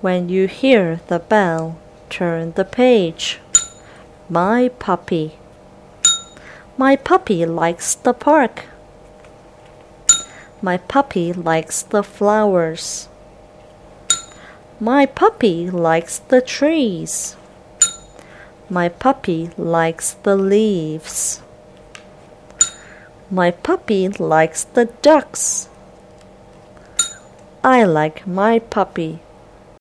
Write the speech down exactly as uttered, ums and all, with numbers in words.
When you hear the bell, turn the page. My puppy. My puppy likes the park. My puppy likes the flowers. My puppy likes the trees. My puppy likes the leaves. My puppy likes the ducks. I like my puppy.